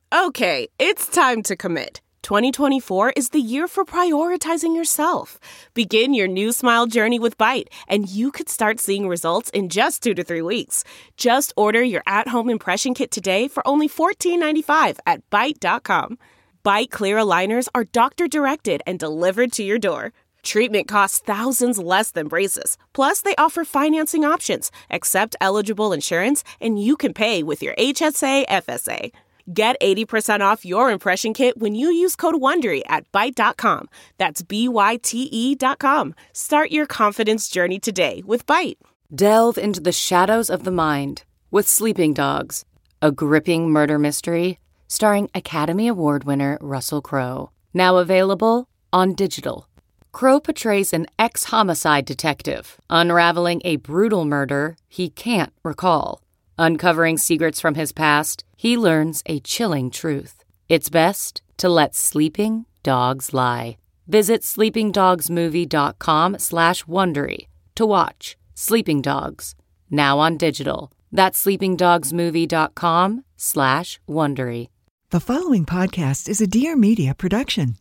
Okay, it's time to commit. 2024 is the year for prioritizing yourself. Begin your new smile journey with Byte, and you could start seeing results in just 2 to 3 weeks. Just order your at-home impression kit today for only $14.95 at Byte.com. Byte Clear aligners are doctor-directed and delivered to your door. Treatment costs thousands less than braces. Plus, they offer financing options, accept eligible insurance, and you can pay with your HSA, FSA. Get 80% off your impression kit when you use code WONDERY at Byte.com. That's BYTE.com. Start your confidence journey today with Byte. Delve into the shadows of the mind with Sleeping Dogs, a gripping murder mystery starring Academy Award winner Russell Crowe. Now available on digital. Crowe portrays an ex-homicide detective unraveling a brutal murder he can't recall. Uncovering secrets from his past, he learns a chilling truth. It's best to let sleeping dogs lie. Visit sleepingdogsmovie.com/Wondery to watch Sleeping Dogs, now on digital. That's sleepingdogsmovie.com/Wondery. The following podcast is a Dear Media production.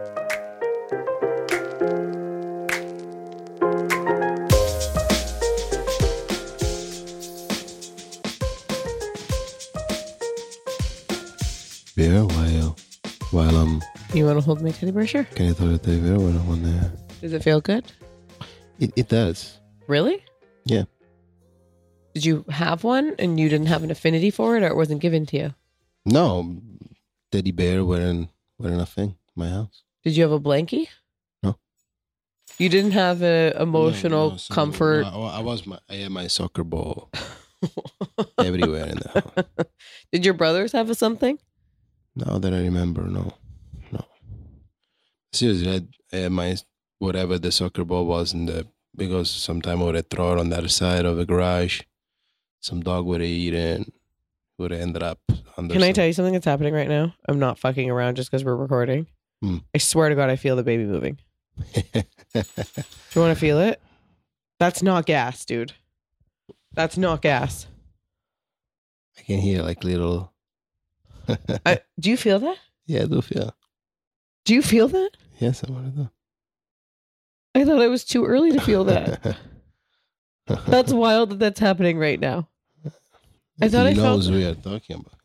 Beer while You want to hold my teddy bear? Sure. Kan jag ta det till beer when Does it feel good? It does. Really? Yeah. Did you have one and you didn't have an affinity for it, or it wasn't given to you? No, teddy bear wearing a thing in my house. Did you have a blankie? No. You didn't have an emotional No, so comfort? I had my soccer ball everywhere in the house. Did your brothers have a something? Now that I remember, no. Seriously, I had my, whatever the soccer ball was because sometime I would throw it on the other side of the garage. Some dog would have eaten, would have ended up under. Can I tell you something that's happening right now? I'm not fucking around just because we're recording. I swear to God, I feel the baby moving. Do you want to feel it? That's not gas, dude. That's not gas. I can hear like little. Do you feel that? Yeah, I do feel. Do you feel that? Yes, I want to do. I thought it was too early to feel that. That's wild that that's happening right now. I thought he I felt. knows we are talking about.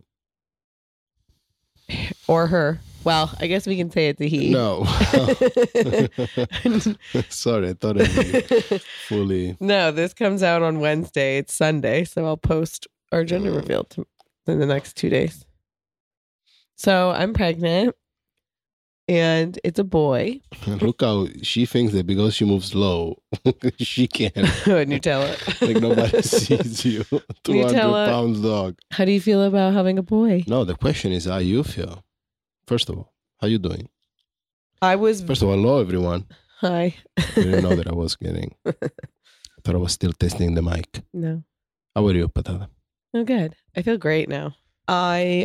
Or her. Well, I guess we can say it's a he. No. Sorry, I thought it was fully. No, this comes out on Wednesday. It's Sunday, so I'll post our gender reveal in the next 2 days. So I'm pregnant, and it's a boy. Look how she thinks that because she moves slow, she can. Nutella. Like nobody sees you. 200 pounds dog. How do you feel about having a boy? No, the question is how you feel. First of all, how you doing? First of all, hello everyone. Hi. I didn't know that I was getting. I thought I was still testing the mic. No. How are you, Patata? Oh, good. I feel great now. I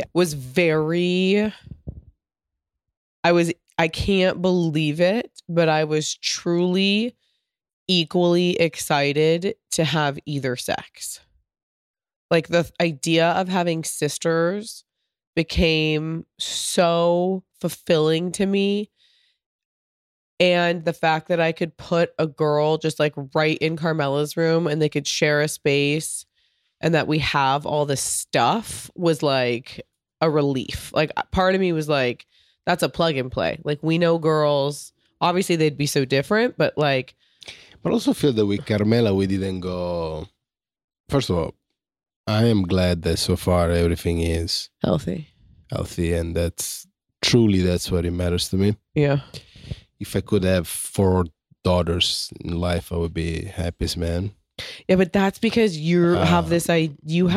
can't believe it, but I was truly equally excited to have either sex. Like the idea of having sisters became so fulfilling to me. And the fact that I could put a girl just like right in Carmela's room and they could share a space and that we have all this stuff was like a relief. Like part of me was like, that's a plug and play. Like we know girls, obviously they'd be so different, but like. But I also feel that with Carmela, we didn't go. First of all, I am glad that so far everything is healthy. And that's what it matters to me. Yeah. If I could have 4 daughters in life, I would be happiest man. Yeah, but that's because you have this. I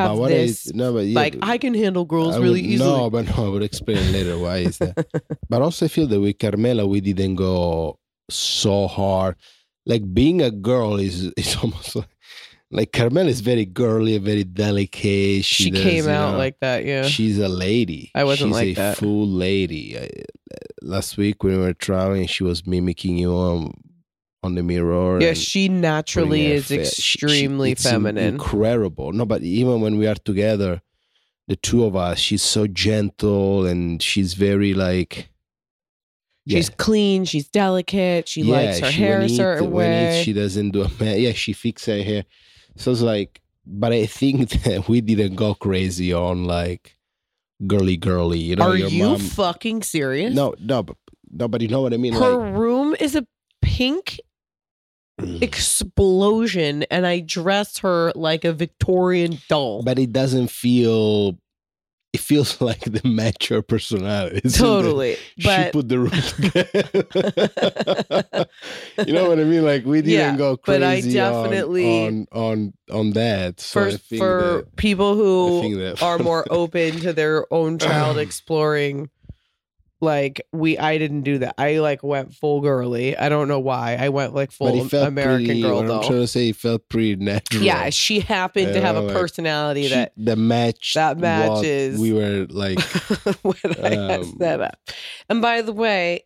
can handle girls really easily. No, but I would explain later why is that. But also I feel that with Carmela, we didn't go so hard. Like being a girl is almost like Carmela is very girly, very delicate. She came out like that, yeah. She's a lady. I wasn't like that. She's a full lady. Last week when we were traveling, she was mimicking you on the mirror. Yeah, she naturally is extremely feminine. Incredible. No, but even when we are together, the two of us. She's so gentle and she's very like. She's clean. She's delicate. She likes her hair a certain way. She doesn't do she fixes her hair. So it's like, but I think that we didn't go crazy on like girly. You know, are your you mom, fucking serious? No, but you know what I mean. Her like, room is a pink explosion, and I dress her like a Victorian doll. But it doesn't feel. It feels like the mature personality. Totally. She put the room together. You know what I mean? Like we didn't go crazy but I definitely on that. So for people who are more open to their own child exploring, like I didn't do that. I like went full girly. I don't know why. I went like full American girl though. I'm trying to say it felt pretty natural. Yeah, she happened to have a personality that matches. We were like when I had set up. And by the way,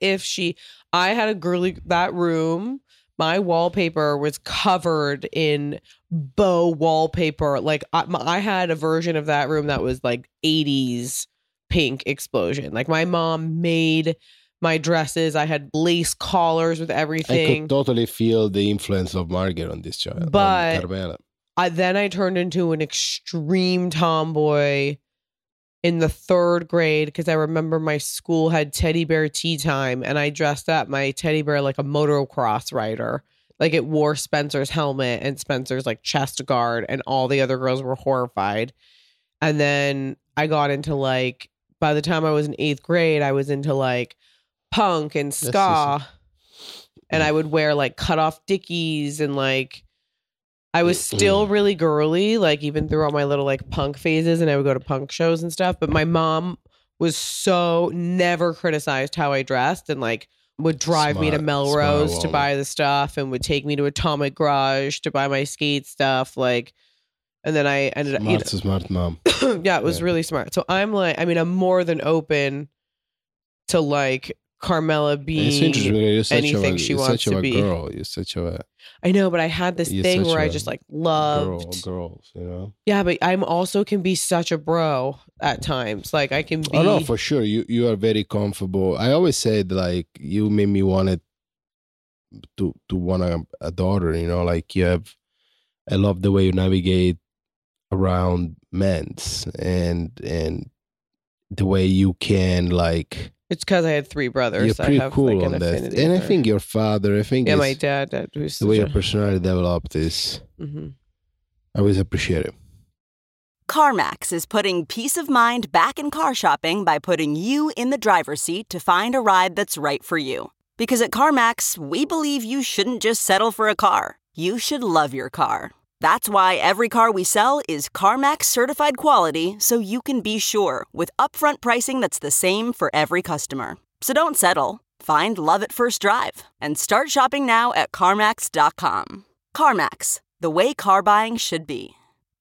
I had a girly that room. My wallpaper was covered in bow wallpaper. Like I had a version of that room that was like 80s. Pink explosion. Like my mom made my dresses. I had lace collars with everything. I could totally feel the influence of Margaret on this child. But Carmela. I turned into an extreme tomboy in the 3rd grade because I remember my school had teddy bear tea time and I dressed up my teddy bear like a motocross rider. Like it wore Spencer's helmet and Spencer's like chest guard, and all the other girls were horrified. And then I got into like, by the time I was in 8th grade, I was into like punk and ska. And I would wear like cut off dickies, and like I was still really girly, like even through all my little like punk phases, and I would go to punk shows and stuff. But my mom was never criticized how I dressed, and like would drive me to Melrose to buy the stuff, and would take me to Atomic Garage to buy my skate stuff. Like, and then I ended up smart mom. Yeah, it was really smart. So I'm like, I mean, I'm more than open to like Carmela being anything she wants to be. You're such a I know, but I had this thing where I just like loved girls, you know. Yeah, but I'm also can be such a bro at times. Like I can be. Oh no, for sure. You are very comfortable. I always said like you made me want to want a daughter. You know, like you have. I love the way you navigate around men's and the way you can like. It's because I had 3 brothers. You're pretty cool like on that, and I think your father. I think my dad. The way your personality developed is. Mm-hmm. I always appreciate it. CarMax is putting peace of mind back in car shopping by putting you in the driver's seat to find a ride that's right for you. Because at CarMax, we believe you shouldn't just settle for a car. You should love your car. That's why every car we sell is CarMax certified quality, so you can be sure with upfront pricing that's the same for every customer. So don't settle. Find love at first drive and start shopping now at CarMax.com. CarMax, the way car buying should be.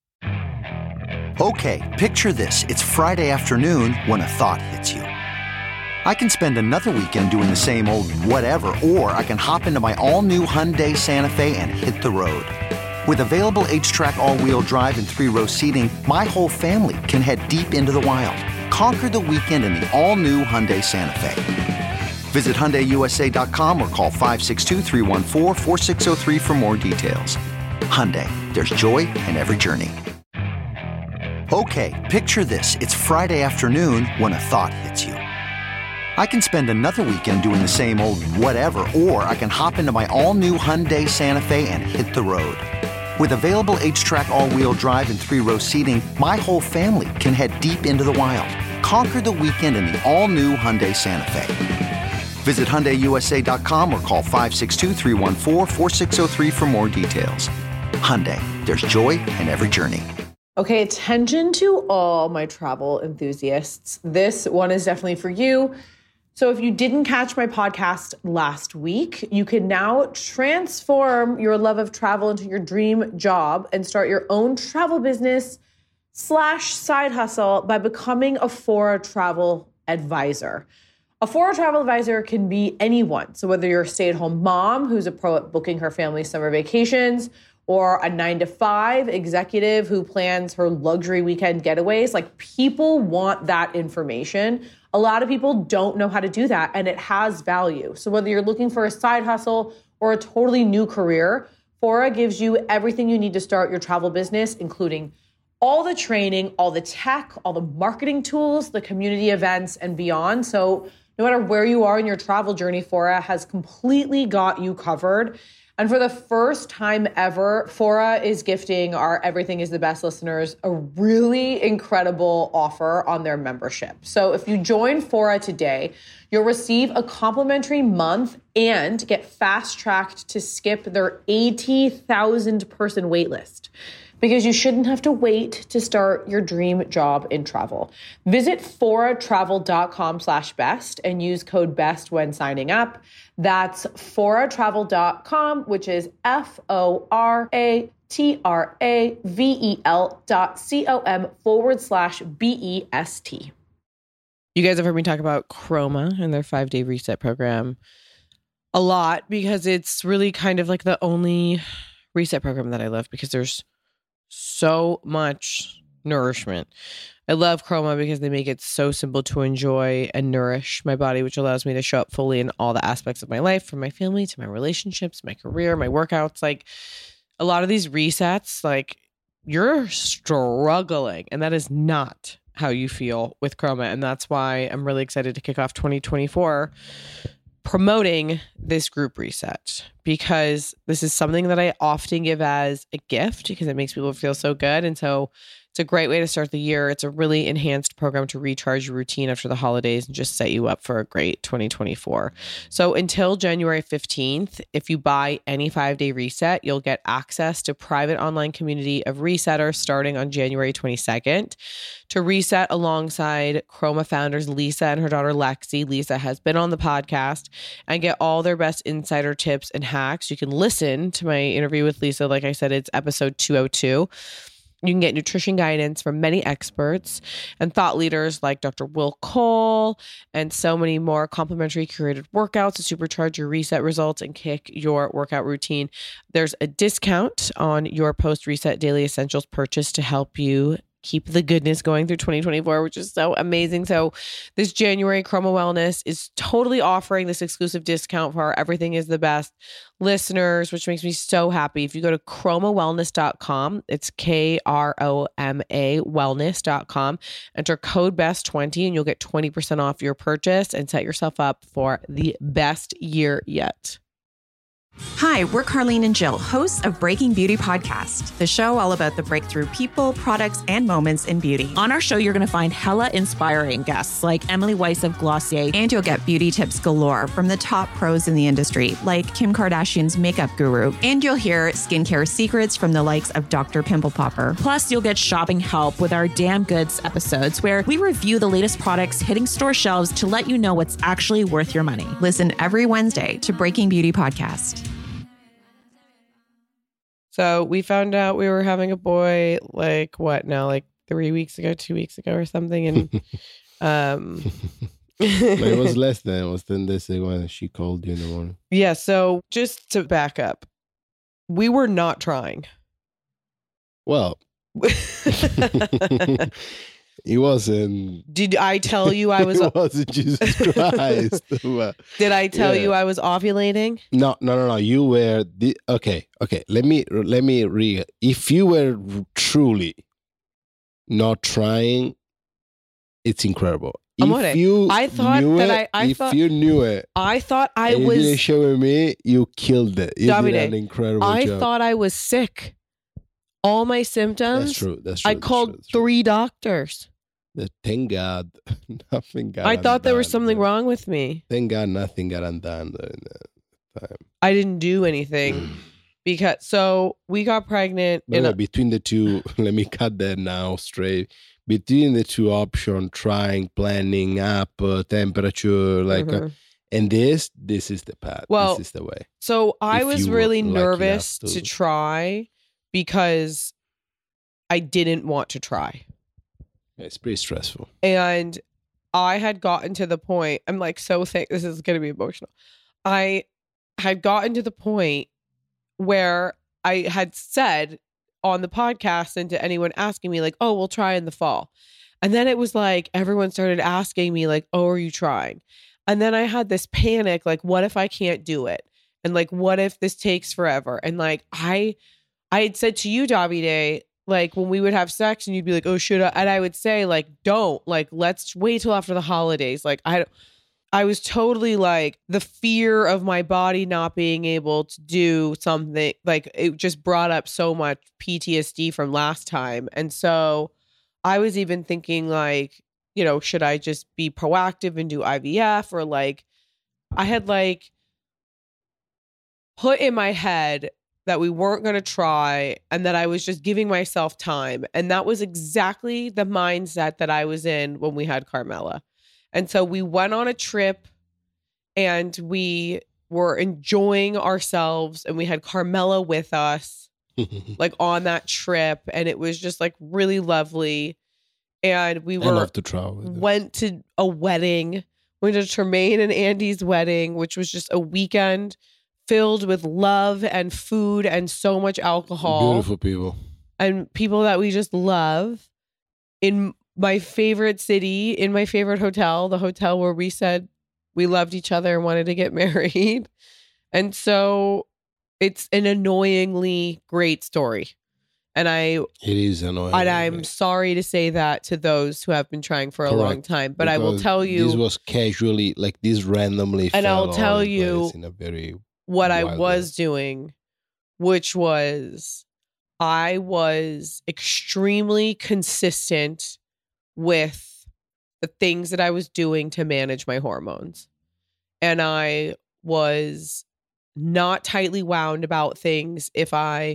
Okay, picture this. It's Friday afternoon when a thought hits you. I can spend another weekend doing the same old whatever, or I can hop into my all-new Hyundai Santa Fe and hit the road. With available H-Track all-wheel drive and 3-row seating, my whole family can head deep into the wild. Conquer the weekend in the all-new Hyundai Santa Fe. Visit HyundaiUSA.com or call 562-314-4603 for more details. Hyundai, there's joy in every journey. Okay, picture this. It's Friday afternoon when a thought hits you. I can spend another weekend doing the same old whatever, or I can hop into my all-new Hyundai Santa Fe and hit the road. With available H-Track all-wheel drive and 3-row seating, my whole family can head deep into the wild. Conquer the weekend in the all-new Hyundai Santa Fe. Visit HyundaiUSA.com or call 562-314-4603 for more details. Hyundai, there's joy in every journey. Okay, attention to all my travel enthusiasts. This one is definitely for you. So if you didn't catch my podcast last week, you can now transform your love of travel into your dream job and start your own travel business / side hustle by becoming a Fora travel advisor. A Fora travel advisor can be anyone. So whether you're a stay-at-home mom who's a pro at booking her family's summer vacations, or a 9-to-5 executive who plans her luxury weekend getaways. Like, people want that information. A lot of people don't know how to do that, and it has value. So whether you're looking for a side hustle or a totally new career, Fora gives you everything you need to start your travel business, including all the training, all the tech, all the marketing tools, the community events, and beyond. So no matter where you are in your travel journey, Fora has completely got you covered. And for the first time ever, Fora is gifting our Everything is the Best listeners a really incredible offer on their membership. So if you join Fora today, you'll receive a complimentary month and get fast-tracked to skip their 80,000 person waitlist. Because you shouldn't have to wait to start your dream job in travel. Visit foratravel.com/best and use code BEST when signing up. That's foratravel.com, which is foratravel.com/BEST. You guys have heard me talk about Chroma and their 5-day reset program a lot, because it's really kind of like the only reset program that I love, because there's so much nourishment. I love Chroma because they make it so simple to enjoy and nourish my body, which allows me to show up fully in all the aspects of my life, from my family to my relationships, my career, my workouts. Like, a lot of these resets, like, you're struggling, and that is not how you feel with Chroma. And that's why I'm really excited to kick off 2024 promoting this group reset, because this is something that I often give as a gift because it makes people feel so good. And so it's a great way to start the year. It's a really enhanced program to recharge your routine after the holidays and just set you up for a great 2024. So until January 15th, if you buy any 5-day reset, you'll get access to private online community of resetters starting on January 22nd. To reset alongside Chroma founders Lisa and her daughter Lexi. Lisa has been on the podcast, and get all their best insider tips and hacks. You can listen to my interview with Lisa. Like I said, it's episode 202. You can get nutrition guidance from many experts and thought leaders like Dr. Will Cole, and so many more complimentary curated workouts to supercharge your reset results and kick your workout routine. There's a discount on your post-reset daily essentials purchase to help you keep the goodness going through 2024, which is so amazing. So this January, Chroma Wellness is totally offering this exclusive discount for our Everything is the Best listeners, which makes me so happy. If you go to chromawellness.com, it's KROMA wellness.com, enter code BEST20 and you'll get 20% off your purchase and set yourself up for the best year yet. Hi, we're Carlene and Jill, hosts of Breaking Beauty Podcast, the show all about the breakthrough people, products, and moments in beauty. On our show, you're going to find hella inspiring guests like Emily Weiss of Glossier. And you'll get beauty tips galore from the top pros in the industry, like Kim Kardashian's makeup guru. And you'll hear skincare secrets from the likes of Dr. Pimple Popper. Plus, you'll get shopping help with our Damn Goods episodes, where we review the latest products hitting store shelves to let you know what's actually worth your money. Listen every Wednesday to Breaking Beauty Podcast. So we found out we were having a boy, like 3 weeks ago, 2 weeks ago or something. And it was less than, it was 10 days ago when she called you in the morning. Yeah. So just to back up, we were not trying. Well, it wasn't. Did I tell you I was? It wasn't Jesus Christ. Did I tell you I was ovulating? No. You were okay. Let me read. If you were truly not trying, it's incredible. If you knew it, I thought I and was. You didn't share with me. You killed it. You did an incredible job. I thought I was sick. All my symptoms. That's true. I called 3 doctors. Thank God, nothing got. I thought there was something wrong with me. Thank God, nothing got undone during that time. I didn't do anything so we got pregnant. Between the two, let me cut that now straight. Between the two options, trying, planning, up temperature, and this is the path. Well, this is the way. So I was really nervous to try because I didn't want to try. It's pretty stressful. And I had gotten to the point, I'm like, this is going to be emotional. I had gotten to the point where I had said on the podcast and to anyone asking me like, oh, we'll try in the fall. And then it was like, everyone started asking me like, oh, are you trying? And then I had this panic, like, what if I can't do it? And like, what if this takes forever? And like, I had said to you, Davide, like when we would have sex and you'd be like, oh, should I? And I would say like, don't, like, let's wait till after the holidays. Like, I was totally like the fear of my body not being able to do something, like it just brought up so much PTSD from last time. And so I was even thinking like, you know, should I just be proactive and do IVF? Or like, I had like put in my head that we weren't going to try and that I was just giving myself time. And that was exactly the mindset that I was in when we had Carmela. And so we went on a trip and we were enjoying ourselves and we had Carmela with us like on that trip. And it was just like really lovely. And we I love to travel. Went to a wedding, went to Tremaine and Andy's wedding, which was just a weekend filled with love and food and so much alcohol. Beautiful people. And people that we just love in my favorite city, in my favorite hotel, the hotel where we said we loved each other and wanted to get married. And so it's an annoyingly great story. And it is annoying. And I'm sorry to say that to those who have been trying for a long time. But because I will tell you, this was casually, like this randomly. And I'll tell you what I was doing, which was I was extremely consistent with the things that I was doing to manage my hormones. And I was not tightly wound about things if I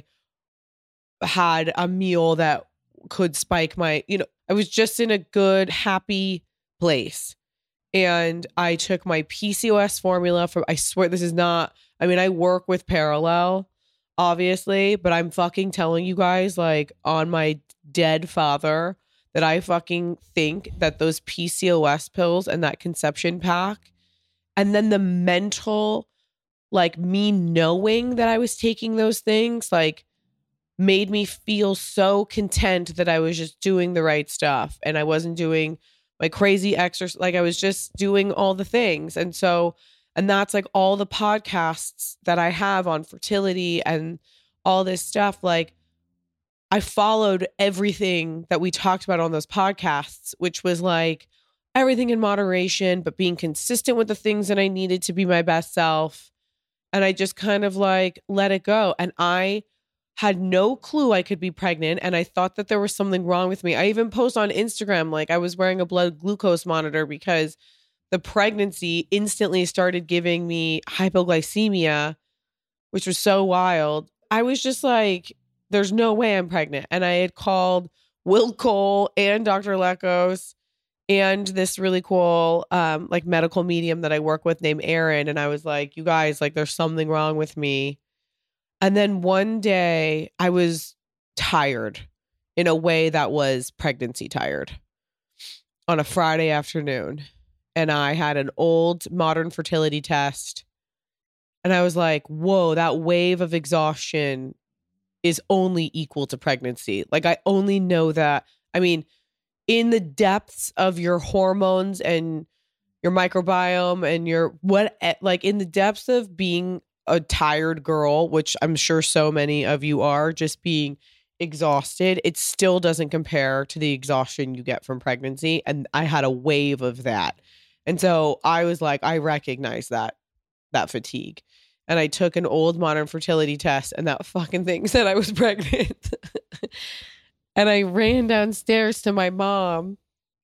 had a meal that could spike my, I was just in a good, happy place. And I took my PCOS formula from, I swear this is not, I work with Parallel, obviously, but I'm fucking telling you guys, like, on my dead father, that I fucking think that those PCOS pills and that conception pack, and then the mental, like me knowing that I was taking those things, like made me feel so content that I was just doing the right stuff. And I wasn't doing my crazy exercise. Like I was just doing all the things. And that's like all the podcasts that I have on fertility and all this stuff. Like, I followed everything that we talked about on those podcasts, which was like everything in moderation, but being consistent with the things that I needed to be my best self. And I just kind of like let it go. And I had no clue I could be pregnant. And I thought that there was something wrong with me. I even post on Instagram, like I was wearing a blood glucose monitor because the pregnancy instantly started giving me hypoglycemia, which was so wild. I was just like, there's no way I'm pregnant. And I had called Will Cole and Dr. Lekos and this really cool like medical medium that I work with named Aaron. And I was like, you guys, like there's something wrong with me. And then one day I was tired in a way that was pregnancy tired on a Friday afternoon. And I had an old modern fertility test. And I was like, whoa, that wave of exhaustion is only equal to pregnancy. Like I only know that, in the depths of your hormones and your microbiome and in the depths of being a tired girl, which I'm sure so many of you are, just being exhausted, it still doesn't compare to the exhaustion you get from pregnancy. And I had a wave of that. And so I was like, I recognize that fatigue. And I took an old modern fertility test and that fucking thing said I was pregnant. And I ran downstairs to my mom.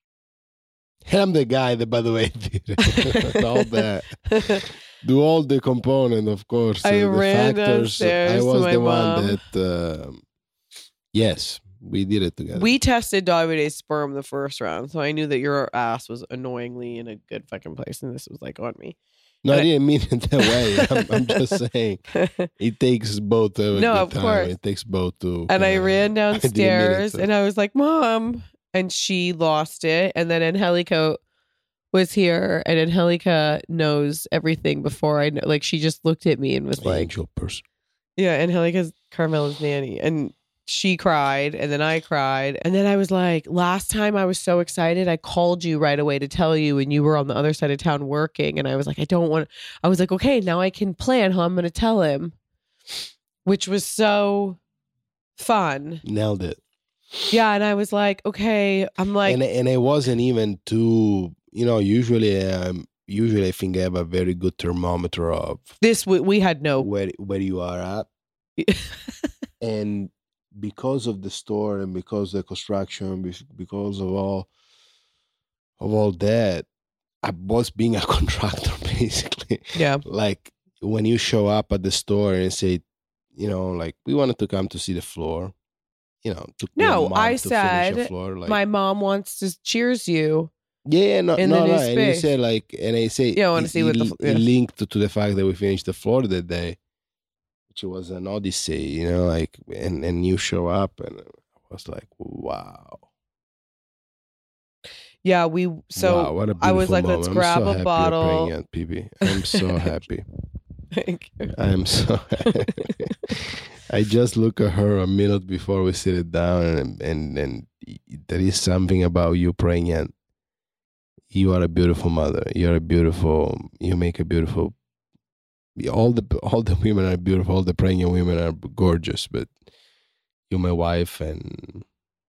I'm the guy that, by the way, did all that. Do all the component, of course. I ran downstairs I was to my the mom. one that, yes, we did it together. We tested Davide's sperm the first round. So I knew that your ass was annoyingly in a good fucking place. And this was like on me. No, I didn't mean it that way. I'm just saying it takes both to No, of course. It takes both to. And I ran downstairs and I was like, Mom. And she lost it. And then Angelica was here and Angelica knows everything before I know. Like she just looked at me and was like, angel person. Yeah, Angelica's Carmela's nanny. And she cried, and then I cried. And then I was like, last time I was so excited, I called you right away to tell you, and you were on the other side of town working. And I was like, I was like, okay, now I can plan how I'm going to tell him, which was so fun. Nailed it. Yeah. And I was like, okay, I'm like, and it wasn't even too, usually I think I have a very good thermometer of this. We had no, where you are at. And because of the store and because of the construction, because of all that, I was being a contractor basically. Yeah. Like when you show up at the store and say, like we wanted to come to see the floor, I said floor, like, my mom wants to cheers you. Yeah, no. And you said like, and I say, I want to see what it linked to the fact that we finished the floor that day, which was an odyssey, like, and you show up, and I was like, wow. Yeah, what a I was like, moment. let's grab a bottle. PB. I'm so happy. Thank you. I'm so happy. I just look at her a minute before we sit it down, and there is something about you pregnant. You are a beautiful mother. You make a beautiful. All the women are beautiful. All the pregnant women are gorgeous, but you're my wife, and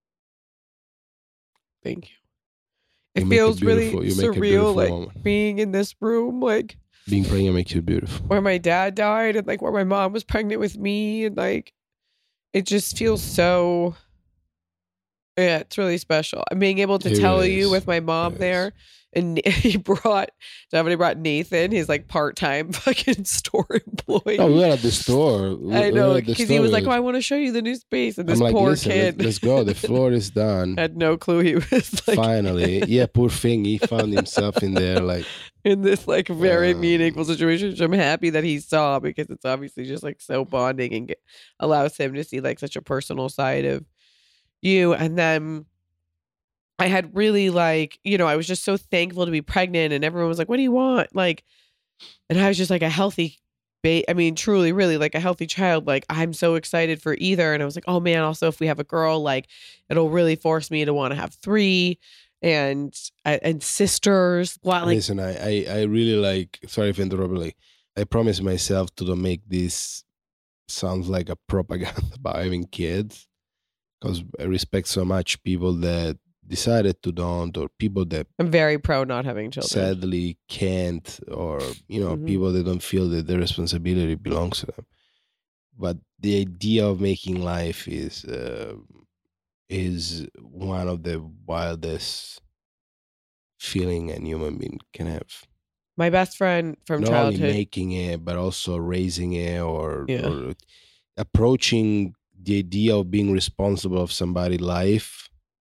thank you. It feels really surreal, like being in this room, like being pregnant makes you beautiful. Where my dad died, and like where my mom was pregnant with me, and like it just feels so. Yeah, it's really special. I'm being able to tell you with my mom there, and somebody brought Nathan. He's like part-time fucking store employee. Oh, we were at the store. I know, because he was like, "Oh, I want to show you the new space." And this poor kid, let's go. The floor is done. Had no clue he was like. Finally, yeah, poor thing. He found himself in there, like in this like very meaningful situation, which I'm happy that he saw, because it's obviously just like so bonding and allows him to see like such a personal side of you. And then I had really like, I was just so thankful to be pregnant, and everyone was like, what do you want? Like, and I was just like a healthy truly, really like a healthy child. Like, I'm so excited for either. And I was like, oh man, also if we have a girl, like it'll really force me to want to have 3 and sisters. Wow, like, listen, I really like, sorry for interrupting, like, I promised myself to don't make this sounds like a propaganda about having kids. Because I respect so much people that decided to don't, or people that I'm very pro not having children, sadly can't, or people that don't feel that their responsibility belongs to them. But the idea of making life is one of the wildest feeling a human being can have. My best friend from not childhood, only making it, but also raising it, or approaching the idea of being responsible of somebody's life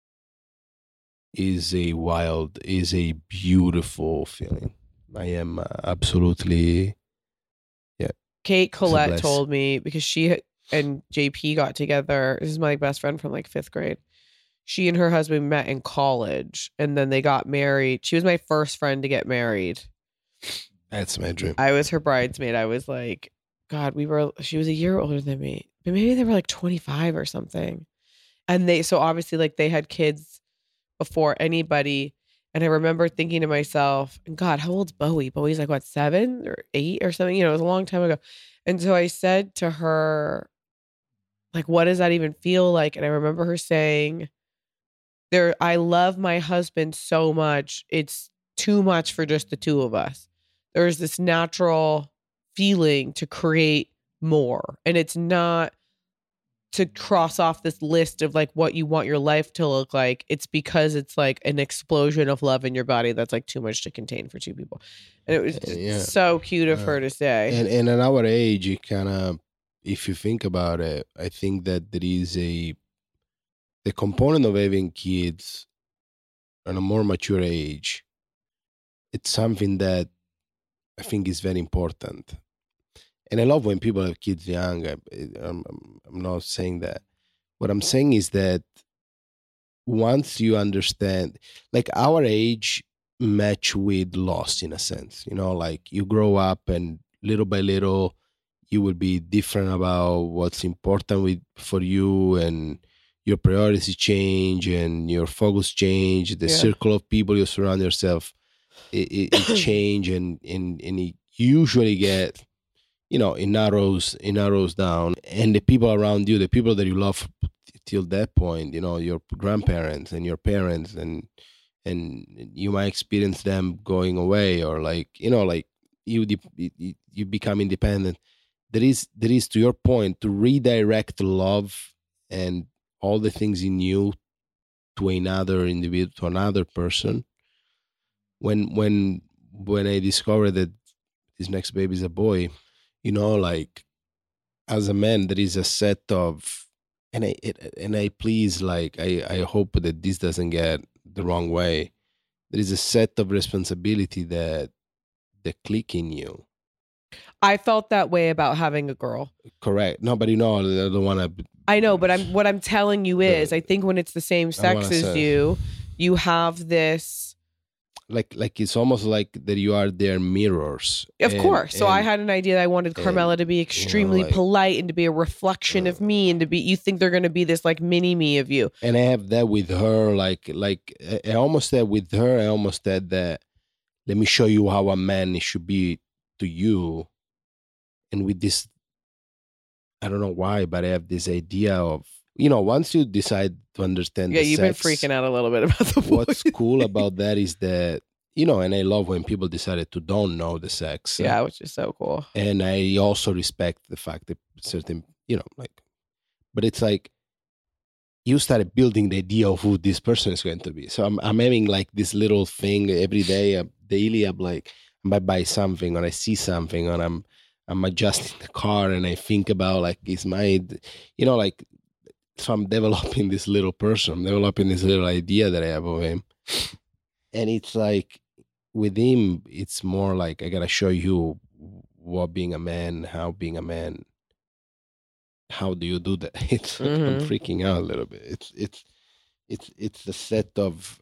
is a beautiful feeling. I am absolutely, Kate Collette told me, because she and JP got together. This is my best friend from like 5th grade. She and her husband met in college, and then they got married. She was my first friend to get married. That's my dream. I was her bridesmaid. I was like, God, she was a year older than me. But maybe they were like 25 or something. And so obviously like they had kids before anybody. And I remember thinking to myself, God, how old's Bowie? Bowie's like, what, 7 or 8 or something? It was a long time ago. And so I said to her, like, what does that even feel like? And I remember her saying, I love my husband so much. It's too much for just the two of us. There's this natural feeling to create more, and it's not to cross off this list of like what you want your life to look like. It's because it's like an explosion of love in your body that's like too much to contain for 2 people. And it was just so cute of her to say. And at our age, it kind of, if you think about it, I think that there is the component of having kids at a more mature age. It's something that I think is very important. And I love when people have kids young. I'm not saying that. What I'm saying is that once you understand, like our age match with loss in a sense, like you grow up and little by little you will be different about what's important for you, and your priorities change and your focus change. The circle of people you surround yourself, it change, and it usually get, it narrows down. And the people around you, the people that you love till that point, your grandparents and your parents, and you might experience them going away, or you become independent. There is, to your point, to redirect love and all the things in you to another individual, to another person. When I discovered that this next baby is a boy, as a man, there is a set of, and I please, I hope that this doesn't get the wrong way. There is a set of responsibility that click in you. I felt that way about having a girl. Correct. No, but I don't want to. I know, but what I'm telling you is, I think when it's the same sex as you have this. Like it's almost like that you are their mirrors. Of course. So I had an idea that I wanted Carmela to be extremely polite and to be a reflection of me, and to be, you think they're going to be this like mini me of you. And I have that with her, I almost said with her, I almost said that, let me show you how a man should be to you. And with this, I don't know why, but I have this idea of, once you decide to understand the you've sex, been freaking out a little bit about the boy. What's cool about that is that, and I love when people decided to don't know the sex. Yeah, which is so cool. And I also respect the fact that certain, but it's like, you started building the idea of who this person is going to be. So I'm having like this little thing every day, daily. I'm like, I might buy something, or I see something, or I'm adjusting the car, and I think about like, is my, so I'm developing this little person. I'm developing this little idea that I have of him. And it's like, with him, it's more like, I got to show you what being a man, how being a man, how do you do that? It's I'm freaking out a little bit. It's a set of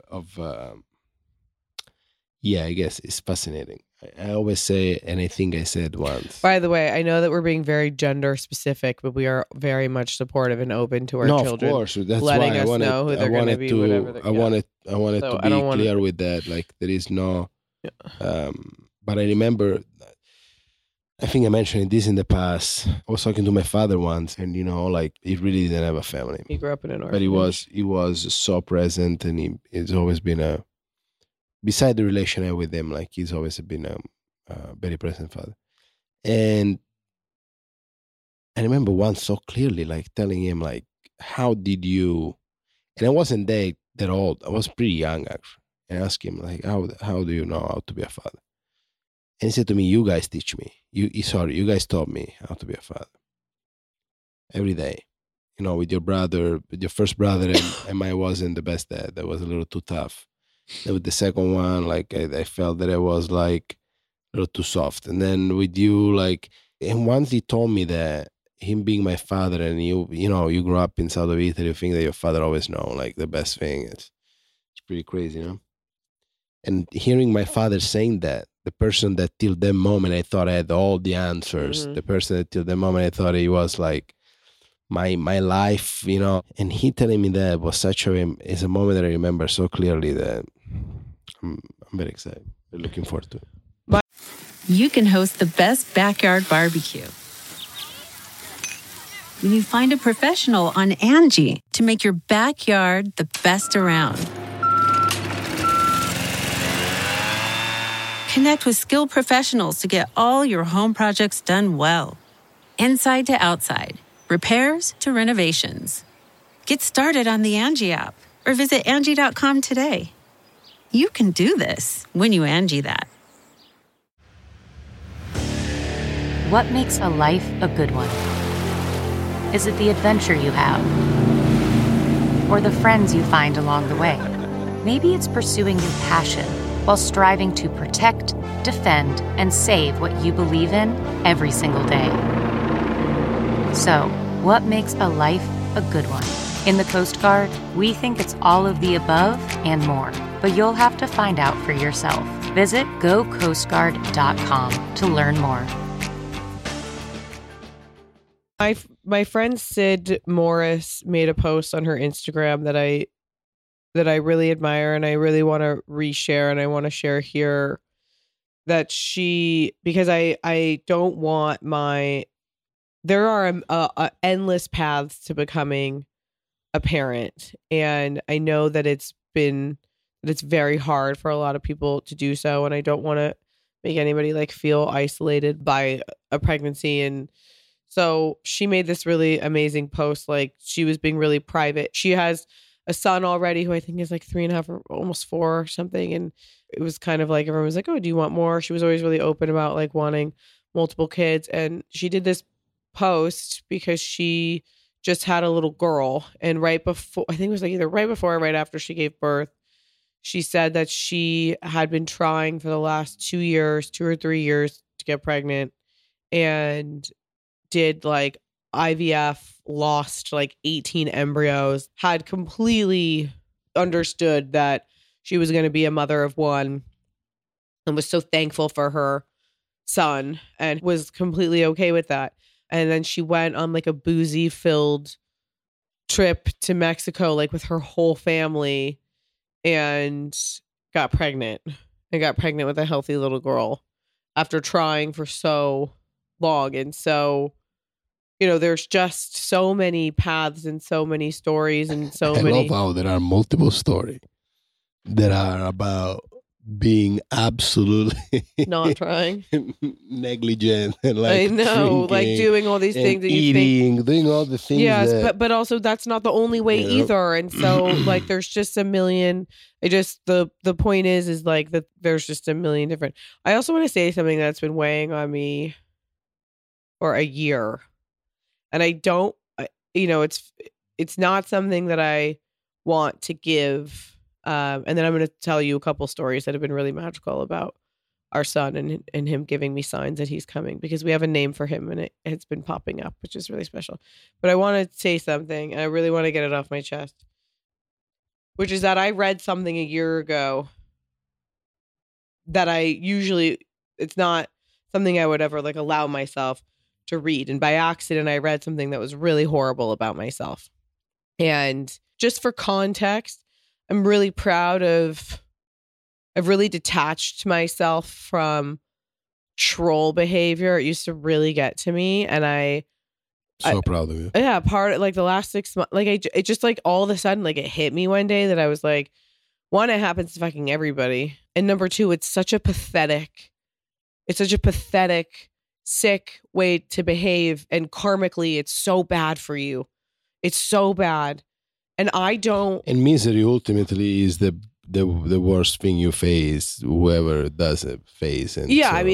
I guess it's fascinating. I always say, and I think I said once. By the way, I know that we're being very gender specific, but we are very much supportive and open to our children. Of course, that's letting why us know who they're going to be. Whatever. I wanted to be clear with that. Like, there is no. But I remember, I think I mentioned this in the past. I was talking to my father once, and he really didn't have a family. He grew up in an orphanage. But he was so present, and he's always been beside the relationship with him, like, he's always been a very present father. And I remember once so clearly, like, telling him, like, how did you, and I wasn't that old, I was pretty young actually, and I asked him, like, how do you know how to be a father? And he said to me, you guys teach me. You guys taught me how to be a father. Every day. With your brother, with your first brother, and I wasn't the best dad. That was a little too tough. And with the second one, like, I felt that I was like a little too soft. And then with you, like, and once he told me that, him being my father, and you grew up in south of Italy, you think that your father always know, like, the best thing. It's pretty crazy, And hearing my father saying that, the person that till that moment I thought I had all the answers, the person that till that moment I thought he was like my life, and he telling me that was is a moment that I remember so clearly that I'm very excited. We're looking forward to it. You can host the best backyard barbecue when you find a professional on Angie to make your backyard the best around. Connect with skilled professionals to get all your home projects done well. Inside to outside, repairs to renovations. Get started on the Angie app or visit Angie.com today. You can do this when you Angie that. What makes a life a good one? Is it the adventure you have? Or the friends you find along the way? Maybe it's pursuing your passion while striving to protect, defend, and save what you believe in every single day. So, what makes a life a good one? In the Coast Guard, we think it's all of the above and more, but you'll have to find out for yourself. Visit GoCoastGuard.com to learn more. My friend Sid Morris made a post on her Instagram that I really admire and I really want to reshare and I want to share here, that because I don't want there are endless paths to becoming a parent, and I know that it's very hard for a lot of people to do so, and I don't want to make anybody like feel isolated by a pregnancy. And so she made this really amazing post. Like, she was being really private. She has a son already who I think is like 3.5 or almost 4 or something. And it was kind of like, everyone was like, oh, do you want more? She was always really open about like wanting multiple kids. And she did this post because she just had a little girl. And right before, I think it was like either right before or right after she gave birth, she said that she had been trying for the last 2 or 3 years to get pregnant, and did like IVF, lost like 18 embryos, had completely understood that she was going to be a mother of one, and was so thankful for her son and was completely okay with that. And then she went on like a boozy filled trip to Mexico, like with her whole family, and got pregnant with a healthy little girl after trying for so long. And so, you know, there's just so many paths and so many stories and so many. I love how there are multiple stories that are about being absolutely not trying, negligent, and like I know, like doing all these things that you think, doing all the things. Yes, but also that's not the only way either. And so like there's just a million. The point is like that there's just a million different. I also want to say something that's been weighing on me for a year, and I don't, you know, it's not something that I want to give. And then I'm going to tell you a couple stories that have been really magical about our son and him giving me signs that he's coming, because we have a name for him and it's been popping up, which is really special. But I want to say something, and I really want to get it off my chest, which is that I read something a year ago that it's not something I would ever like allow myself to read. And by accident, I read something that was really horrible about myself. And just for context, I'm really proud I've really detached myself from troll behavior. It used to really get to me, and so proud of you. Yeah, like the last 6 months, like it just like all of a sudden, like it hit me one day that I was like, one, it happens to fucking everybody, and number two, it's such a pathetic, sick way to behave, and karmically, it's so bad for you. It's so bad. And I don't. And misery ultimately is the worst thing you face. Whoever does it face. And yeah, so,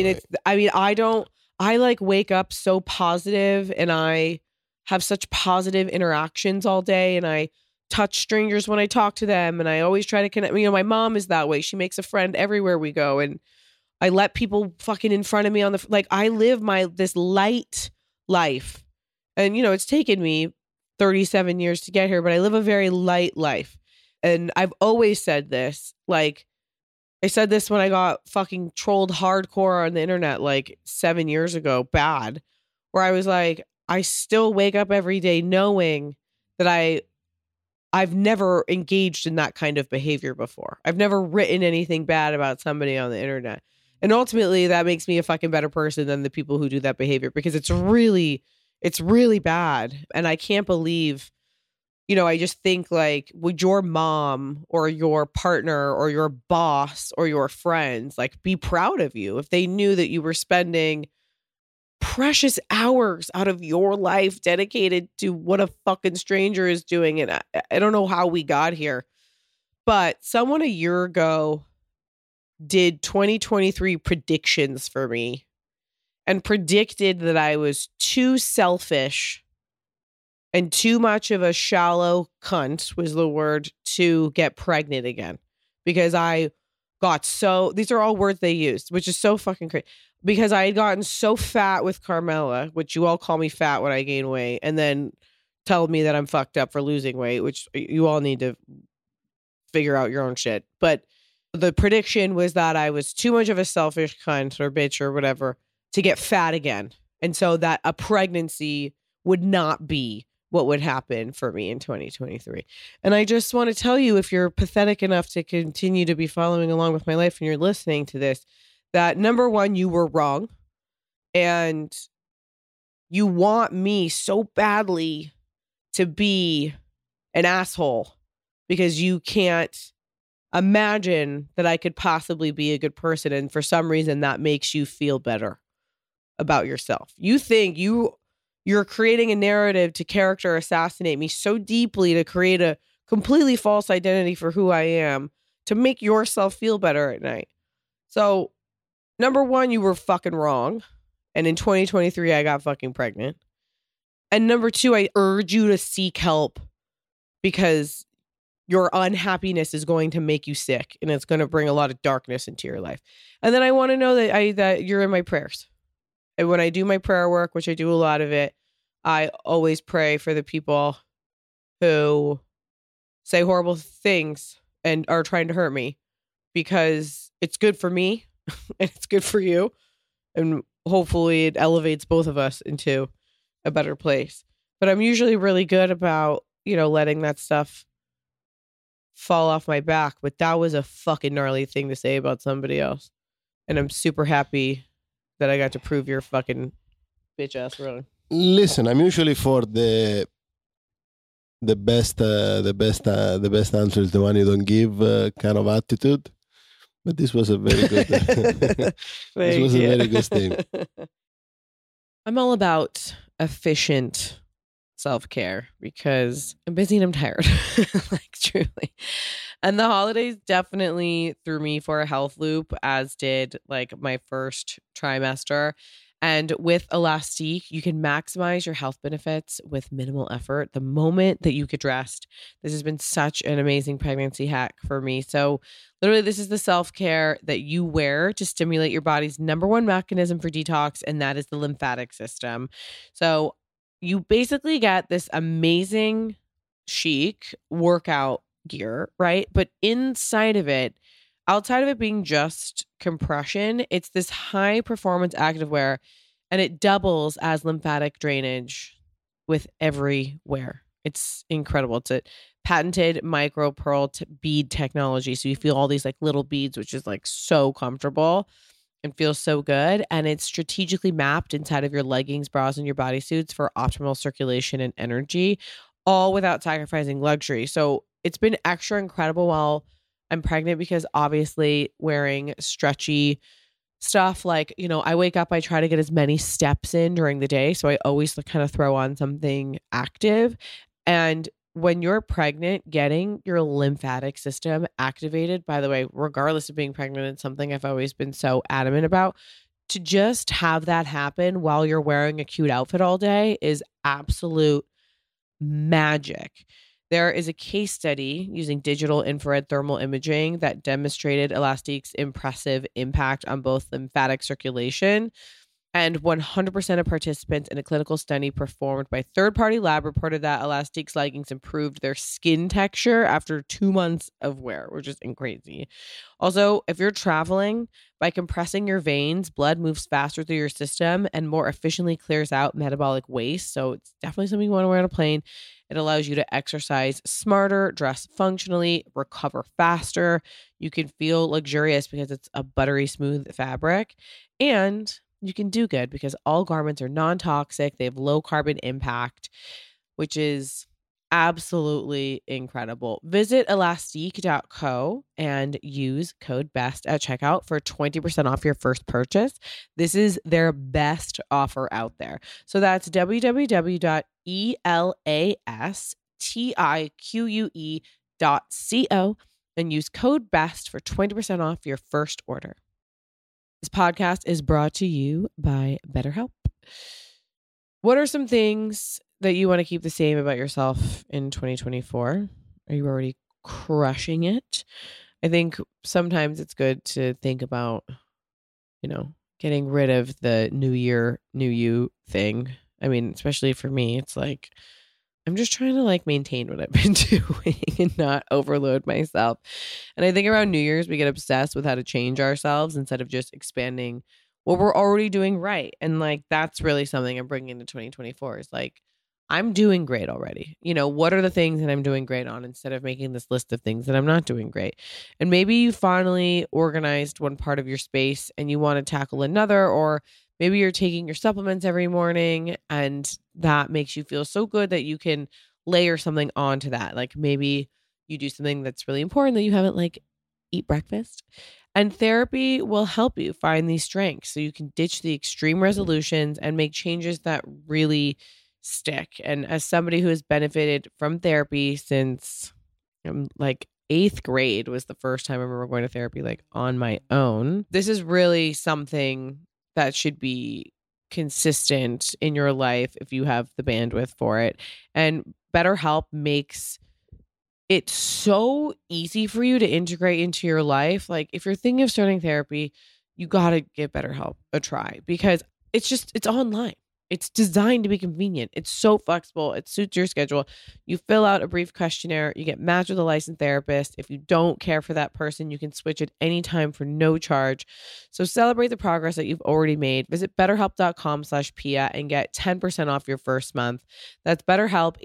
I like wake up so positive, and I have such positive interactions all day, and I touch strangers when I talk to them, and I always try to connect. You know, my mom is that way. She makes a friend everywhere we go, and I let people fucking in front of me on like I live this light life, and you know, it's taken me 37 years to get here, but I live a very light life. And I've always said this, like I said this when I got fucking trolled hardcore on the internet like 7 years ago, bad, where I was like, I still wake up every day knowing that I've never engaged in that kind of behavior before. I've never written anything bad about somebody on the internet. And ultimately that makes me a fucking better person than the people who do that behavior, because it's really bad. And I can't believe, you know, I just think like, would your mom or your partner or your boss or your friends like be proud of you if they knew that you were spending precious hours out of your life dedicated to what a fucking stranger is doing? And I don't know how we got here, but someone a year ago did 2023 predictions for me and predicted that I was too selfish and too much of a shallow cunt, was the word, to get pregnant again. Because I got these are all words they used, which is so fucking crazy. Because I had gotten so fat with Carmela, which you all call me fat when I gain weight, and then tell me that I'm fucked up for losing weight, which you all need to figure out your own shit. But the prediction was that I was too much of a selfish cunt or bitch or whatever to get fat again. And so that a pregnancy would not be what would happen for me in 2023. And I just want to tell you, if you're pathetic enough to continue to be following along with my life and you're listening to this, that number one, you were wrong. And you want me so badly to be an asshole because you can't imagine that I could possibly be a good person. And for some reason, that makes you feel better about yourself. You think you're creating a narrative to character assassinate me so deeply to create a completely false identity for who I am to make yourself feel better at night. So, number one, you were fucking wrong. And in 2023, I got fucking pregnant. And number two, I urge you to seek help because your unhappiness is going to make you sick and it's going to bring a lot of darkness into your life. And then I want to know that you're in my prayers. And when I do my prayer work, which I do a lot of it, I always pray for the people who say horrible things and are trying to hurt me because it's good for me and it's good for you. And hopefully it elevates both of us into a better place. But I'm usually really good about, letting that stuff fall off my back. But that was a fucking gnarly thing to say about somebody else. And I'm super happy that I got to prove your fucking bitch ass wrong. Listen, I'm usually for the best answer is the one you don't give kind of attitude. But this was a very good. This was a very good statement. I'm all about efficient self-care because I'm busy and I'm tired, like truly. And the holidays definitely threw me for a health loop, as did like my first trimester. And with Elastique, you can maximize your health benefits with minimal effort the moment that you get rest. This has been such an amazing pregnancy hack for me. So literally, this is the self-care that you wear to stimulate your body's number one mechanism for detox, and that is the lymphatic system. So you basically get this amazing chic workout gear, right? But inside of it, outside of it being just compression, it's this high performance activewear, and it doubles as lymphatic drainage with every wear. It's incredible. It's a patented micro pearl bead technology. So you feel all these like little beads, which is like so comfortable and feels so good. And it's strategically mapped inside of your leggings, bras, and your bodysuits for optimal circulation and energy, all without sacrificing luxury. So it's been extra incredible while I'm pregnant because obviously wearing stretchy stuff, like, I wake up, I try to get as many steps in during the day. So I always kind of throw on something active. And when you're pregnant, getting your lymphatic system activated, by the way, regardless of being pregnant, it's something I've always been so adamant about. To just have that happen while you're wearing a cute outfit all day is absolute magic. There is a case study using digital infrared thermal imaging that demonstrated Elastique's impressive impact on both lymphatic circulation. And 100% of participants in a clinical study performed by third-party lab reported that Elastique's leggings improved their skin texture after 2 months of wear, which is crazy. Also, if you're traveling, by compressing your veins, blood moves faster through your system and more efficiently clears out metabolic waste. So it's definitely something you want to wear on a plane. It allows you to exercise smarter, dress functionally, recover faster. You can feel luxurious because it's a buttery smooth fabric. And you can do good because all garments are non-toxic. They have low carbon impact, which is absolutely incredible. Visit elastique.co and use code BEST at checkout for 20% off your first purchase. This is their best offer out there. So that's www.elastique.co and use code BEST for 20% off your first order. This podcast is brought to you by BetterHelp. What are some things that you want to keep the same about yourself in 2024? Are you already crushing it? I think sometimes it's good to think about, getting rid of the new year, new you thing. I mean, especially for me, it's like, I'm just trying to maintain what I've been doing and not overload myself. And I think around New Year's, we get obsessed with how to change ourselves instead of just expanding what we're already doing right. And that's really something I'm bringing into 2024 is I'm doing great already. What are the things that I'm doing great on instead of making this list of things that I'm not doing great? And maybe you finally organized one part of your space and you want to tackle another, or maybe you're taking your supplements every morning and that makes you feel so good that you can layer something onto that. Like maybe you do something that's really important that you haven't, like eat breakfast. And therapy will help you find these strengths so you can ditch the extreme resolutions and make changes that really stick. And as somebody who has benefited from therapy since like 8th grade was the first time I remember going to therapy like on my own, this is really something that should be consistent in your life if you have the bandwidth for it. And BetterHelp makes it so easy for you to integrate into your life. Like if you're thinking of starting therapy, you got to give BetterHelp a try because it's online. It's designed to be convenient. It's so flexible. It suits your schedule. You fill out a brief questionnaire. You get matched with a licensed therapist. If you don't care for that person, you can switch at any time for no charge. So celebrate the progress that you've already made. Visit BetterHelp.com/Pia and get 10% off your first month. That's BetterHelp,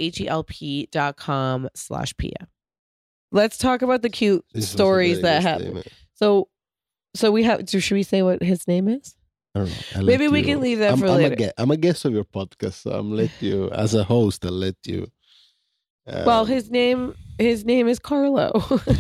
HELP.com/Pia. Let's talk about the cute stories that happen. So we have. Should we say what his name is? I don't know. Maybe we can leave that for later. I'm a guest of your podcast, so I'm let you as a host. I'll let you. Well, his name is Carlo.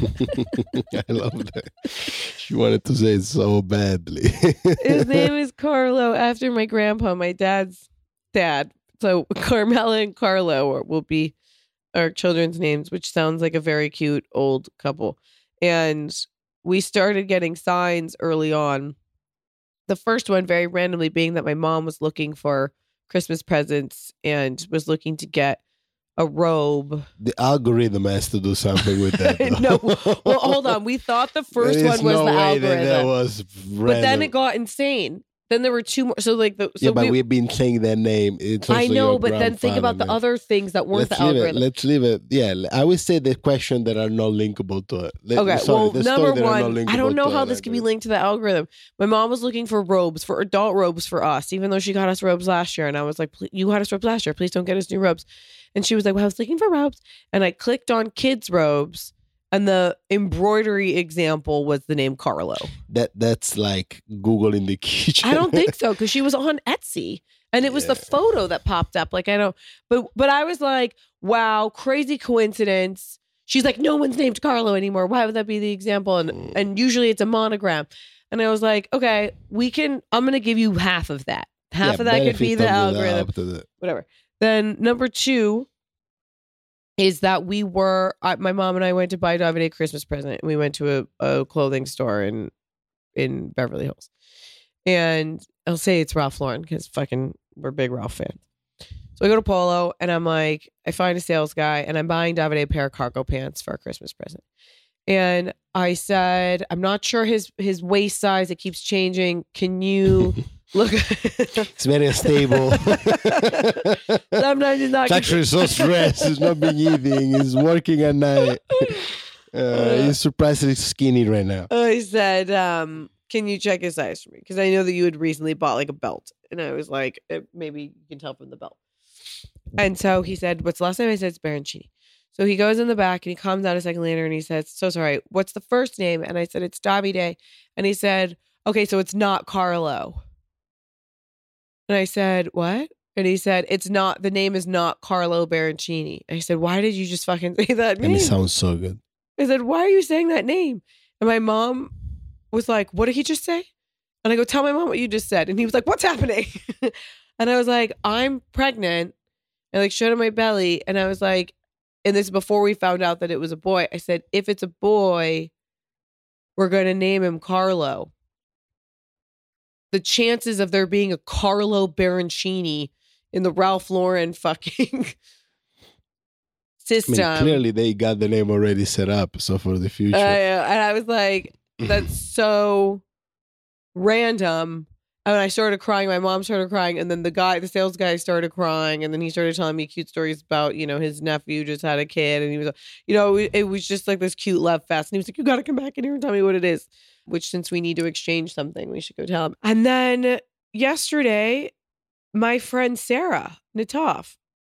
I love that. She wanted to say it so badly. His name is Carlo after my grandpa, my dad's dad. So Carmela and Carlo will be our children's names, which sounds like a very cute old couple. And we started getting signs early on. The first one, very randomly, being that my mom was looking for Christmas presents and was looking to get a robe. The algorithm has to do something with that. No, well, hold on. We thought the first one was the algorithm, that was but then it got insane. Then there were two more. So like we've been saying that name. It's I know, but then think about the other things that weren't the algorithm. Let's leave it. Yeah, I would say the question that are not linkable to it. Number one, I don't know how this can be linked to the algorithm. My mom was looking for robes, for adult robes for us, even though she got us robes last year. And I was like, you got us robes last year. Please don't get us new robes. And she was like, well, I was looking for robes. And I clicked on kids' robes. And the embroidery example was the name Carlo. That's like Google in the kitchen. I don't think so, because she was on Etsy. And it was the photo that popped up. Like, I don't, but I was like, wow, crazy coincidence. She's like, no one's named Carlo anymore. Why would that be the example? And usually it's a monogram. And I was like, okay, I'm going to give you half of that. Half of that could be the algorithm. Whatever. Then number 2 is that my mom and I went to buy Davide a Christmas present. And we went to a clothing store in Beverly Hills. And I'll say it's Ralph Lauren because we're big Ralph fans. So I go to Polo and I'm like, I find a sales guy and I'm buying Davide a pair of cargo pants for a Christmas present. And I said, I'm not sure his waist size. It keeps changing. Can you look? It's very unstable. Sometimes he's not. It's actually so stressed. He's not been eating. He's working at night. He's surprisingly skinny right now. I said, can you check his size for me? Because I know that you had recently bought like a belt. And I was like, maybe you can tell from the belt. And so he said, what's the last name? I said, it's Baroncini. So he goes in the back and he comes out a second later and he says, so sorry, what's the first name? And I said, it's Davide. And he said, okay, so it's not Carlo. And I said, what? And he said, the name is not Carlo Baroncini. I said, why did you just fucking say that name? And it sounds so good. I said, why are you saying that name? And my mom was like, what did he just say? And I go, tell my mom what you just said. And he was like, what's happening? And I was like, I'm pregnant. I like showed him my belly. And I was like, and this is before we found out that it was a boy. I said, if it's a boy, we're going to name him Carlo. The chances of there being a Carlo Baroncini in the Ralph Lauren fucking system. I mean, clearly they got the name already set up. So for the future. And I was like, that's so random. And I started crying. My mom started crying. And then the sales guy started crying. And then he started telling me cute stories about, his nephew just had a kid. And he was, it was just like this cute love fest. And he was like, you got to come back in here and tell me what it is. Which, since we need to exchange something, we should go tell him. And then yesterday, my friend Sarah Nataf,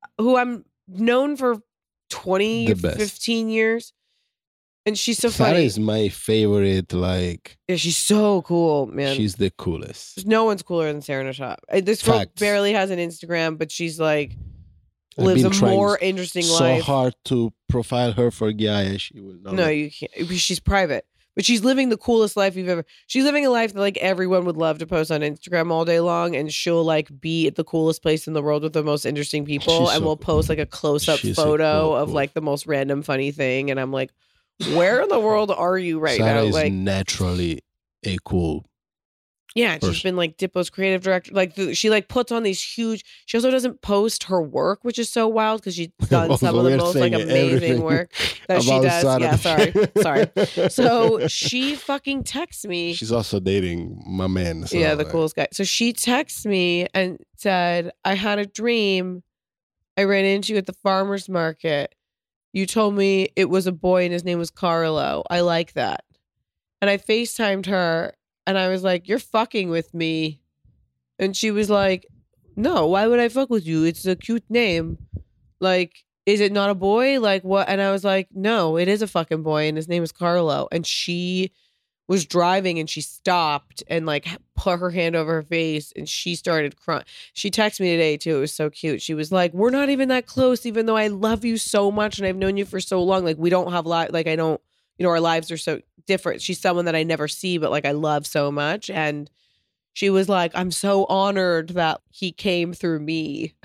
who I'm known for 20, The best. 15 years. And she's so Sarah funny. is my favorite. Like, Yeah, she's so cool, man. she's the coolest. No one's cooler than Sarah Nashab. This girl Facts. barely has an Instagram, but she's like I've lives been a trying more interesting so life. hard to profile her for Gaia. She will not. No, let- you can't. She's private, but she's living the coolest life you've ever. She's living a life that like everyone would love to post on Instagram all day long, and she'll like be at the coolest place in the world with the most interesting people, She's and so we'll post like a close-up She's a photo cool, of cool. like the most random funny thing, and I'm like, where in the world are you right Sarah now? is Like, naturally a cool. yeah, she's person. been like Diplo's creative director. Like she like puts on these huge. She also doesn't post her work, which is so wild because she's done some of the We're most like saying amazing everything work that she about does. Yeah, Sarah. sorry. So she fucking texts me. She's also dating my man. So, Yeah, the coolest guy. So she texts me and said, I had a dream. I ran into you at the farmer's market. You told me it was a boy and his name was Carlo. I like that. And I FaceTimed her and I was like, you're fucking with me. And she was like, no, why would I fuck with you? It's a cute name. Like, is it not a boy? Like, what? And I was like, no, it is a fucking boy and his name is Carlo. And she was driving and she stopped and like put her hand over her face and she started crying. She texted me today too. It was so cute. She was like, we're not even that close, even though I love you so much and I've known you for so long. Like we don't have like I don't, you know, our lives are so different. She's someone that I never see, but like I love so much. And she was like, I'm so honored that he came through me.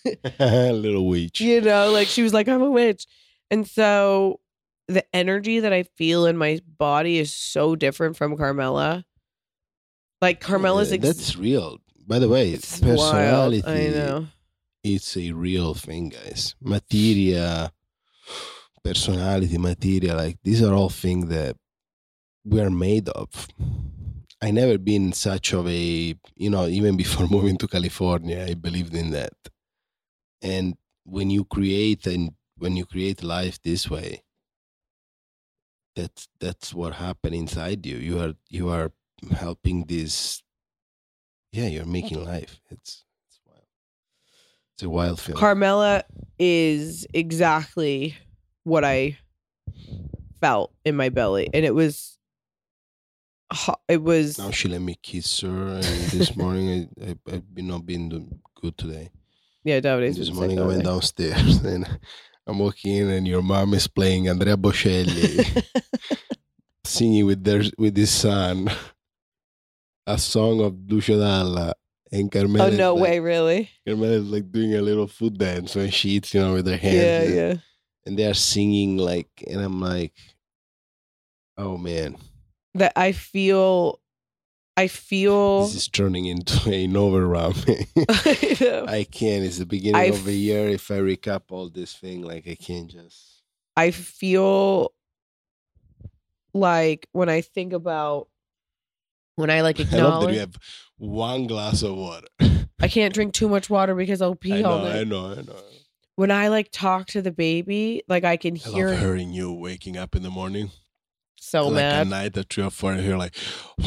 Little witch. You know, like she was like, I'm a witch. And so the energy that I feel in my body is so different from Carmela. Like Carmela's That's real. By the way, it's personality. wild. I know. It's a real thing, guys. Materia, personality, materia, like these are all things that we are made of. I never been such of a, you know, even before moving to California, I believed in that. And when you create life this way, that's what happened inside you. You are helping this. Yeah, you're making life. It's wild. It's a wild feeling. Carmela is exactly what I felt in my belly. And it was Now she let me kiss her, and this morning I've been not been good today. Yeah, Davide's This been morning sick I all went day. downstairs and I'm walking in, and your mom is playing Andrea Bocelli, singing with his son a song of Lucio Dalla, and Carmela. Oh no is like, way, really? Carmela is like doing a little foot dance when she eats, you know, with her hands. Yeah, and, yeah. and they are singing like, and I'm like, oh man, That I feel this is turning into a novel ramen. I know. I can't. It's the beginning I of the year. If I recap all this thing, like I can't just. I feel like when I think about when I like I love that acknowledge you have one glass of water. I can't drink too much water because I'll pee all night. I know. When I like talk to the baby, like I can I hear love hearing you waking up in the morning. so like mad. at night at 3 or 4, and you're like,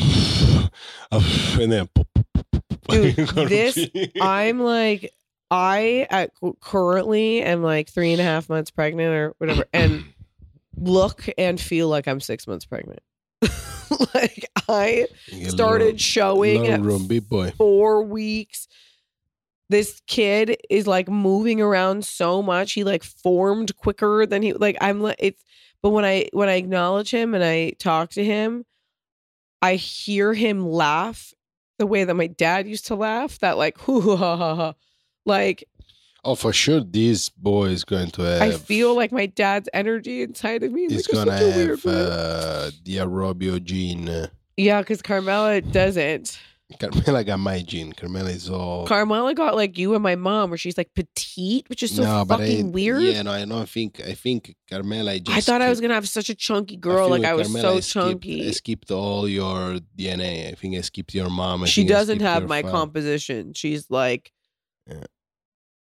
and then Dude, you're gonna this pee. I'm like currently am like 3.5 months pregnant or whatever, and look and feel like I'm 6 months pregnant. Like I You get started little- showing little at room, big boy. 4 weeks. This kid is like moving around so much. He like formed quicker than he like. I'm like it's. But when I acknowledge him and I talk to him, I hear him laugh the way that my dad used to laugh. That like hoo ha ha ha. Like Oh, for sure, this boy is going to have. I feel like my dad's energy inside of me. He's like, gonna such a have weird way. the aerobio gene. Yeah, because Carmela doesn't. Carmela got my gene. Carmela is all. Carmela got like you and my mom, where she's like petite, which is so but fucking weird. Yeah, no, I don't think. I think Carmela. I thought I was gonna have such a chunky girl. feel Like I was Carmela, so chunky. I skipped all your DNA. I think I skipped your mom. She think I doesn't skipped have your my father. composition. She's like Yeah.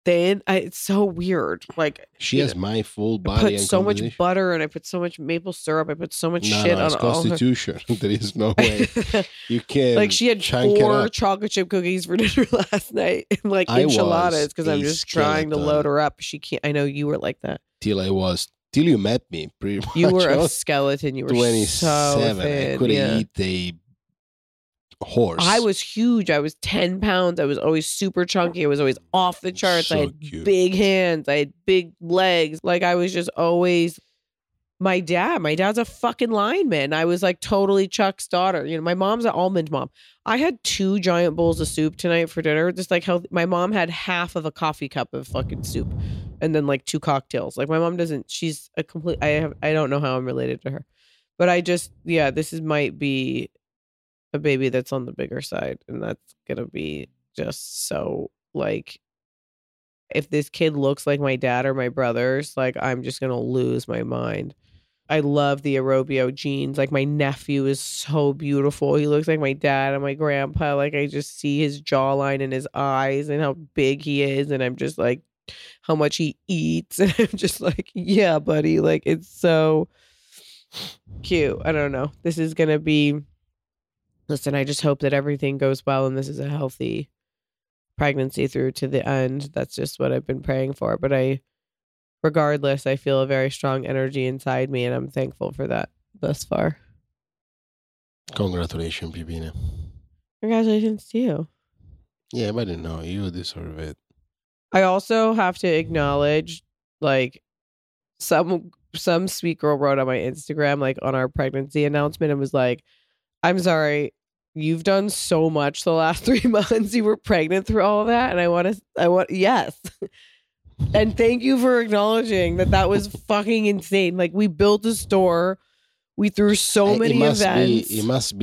thin. It's so weird. Like she has my full I body. put so much butter and I put so much maple syrup. I put so much shit on all her. Constitution. There is no way you can. Like she had 4 chocolate chip cookies for dinner last night, and like enchiladas because I'm just trying to load her up. She can't. I know you were like that till you met me. Pretty much. You were a skeleton. You were 27. So thin. I couldn't eat a horse. I was huge. I was 10 pounds. I was always super chunky. I was always off the charts. I had big hands. I had big legs. Like I was just always my dad's a fucking lineman. I was like totally Chuck's daughter. You know, my mom's an almond mom. I had 2 giant bowls of soup tonight for dinner. Just like how my mom had half of a coffee cup of fucking soup and then like 2 cocktails. Like my mom doesn't, she's a complete, I don't know how I'm related to her, but this might be a baby that's on the bigger side, and that's gonna be just so like, if this kid looks like my dad or my brothers, like I'm just gonna lose my mind. I love the Aerobio genes. Like my nephew is so beautiful. He looks like my dad and my grandpa. Like I just see his jawline and his eyes and how big he is, and I'm just like how much he eats, and I'm just like, yeah, buddy. Like it's so cute. I don't know. This is gonna be. Listen, I just hope that everything goes well and this is a healthy pregnancy through to the end. That's just what I've been praying for. But regardless, I feel a very strong energy inside me, and I'm thankful for that thus far. Congratulations, Pipina. Congratulations to you. Yeah, but no, you deserve it. I also have to acknowledge, like, some sweet girl wrote on my Instagram, like on our pregnancy announcement, and was like, I'm sorry, you've done so much the last 3 months. You were pregnant through all of that. And I want, yes. And thank you for acknowledging that was fucking insane. Like we built a store. We threw so many events. It must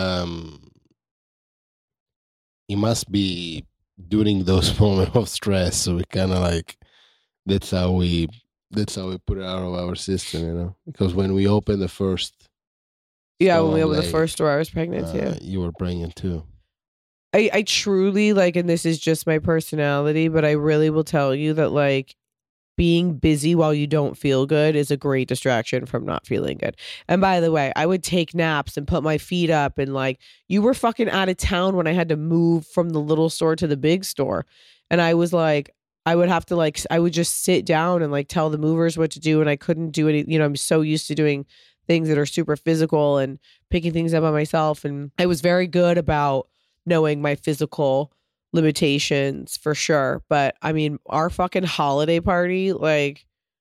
be during those moments of stress. So we kind of like, that's how we put it out of our system, you know, because when we opened the first, when we opened the first store, I was pregnant too. You were pregnant too. I truly like, and this is just my personality, but I really will tell you that like being busy while you don't feel good is a great distraction from not feeling good. And by the way, I would take naps and put my feet up, and like you were fucking out of town when I had to move from the little store to the big store. And I was like, I would have to like, I would just sit down and like tell the movers what to do. And I couldn't do any, you know, I'm so used to doing things that are super physical and picking things up on myself. And I was very good about knowing my physical limitations for sure. But I mean, our fucking holiday party, like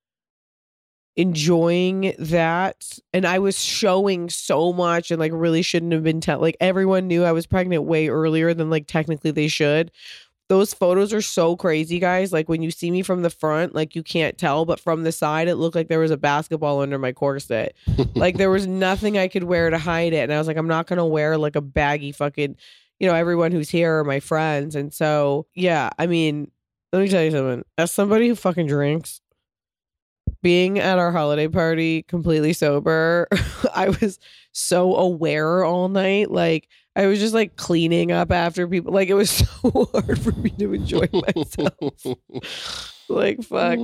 enjoying that. And I was showing so much and like really shouldn't have been like everyone knew I was pregnant way earlier than like technically they should. Those photos are so crazy, guys. Like when you see me from the front, like you can't tell, but from the side, it looked like there was a basketball under my corset. Like there was nothing I could wear to hide it. And I was like, I'm not going to wear like a baggy fucking, you know, everyone who's here are my friends. And so, yeah, I mean, let me tell you something. As somebody who fucking drinks, being at our holiday party completely sober, I was so aware all night. Like I was just like cleaning up after people. Like it was so hard for me to enjoy myself. Like fuck.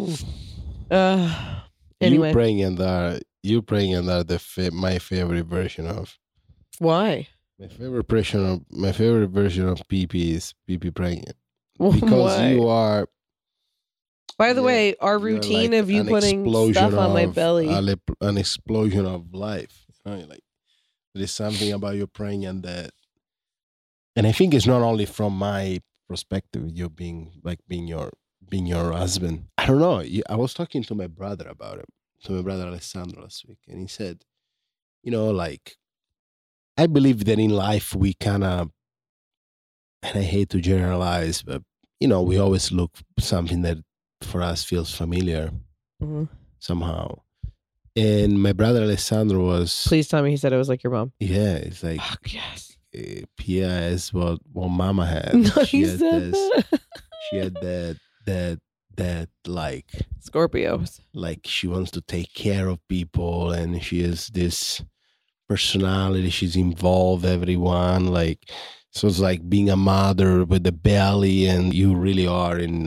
Anyway, you praying in that my favorite version of. Why? My favorite version of PP is PP pregnant. Because why? You are. By the way, our routine like of you putting stuff on my belly, an explosion of life. You know, like there is something about you pregnant that, and I think it's not only from my perspective. You being your husband. I don't know. I was talking to my brother about it, to my brother Alessandro last week, and he said, you know, like I believe that in life we kind of, and I hate to generalize, but you know, we always look for something that for us feels familiar somehow. And my brother Alessandro was. Please tell me he said it was like your mom. Yeah, it's like. Fuck yes. Pia is what Mama had. No, she had that. She had that like Scorpios. Like she wants to take care of people, and she has this personality. She's involved everyone. Like So it's like being a mother with the belly, and you really are in.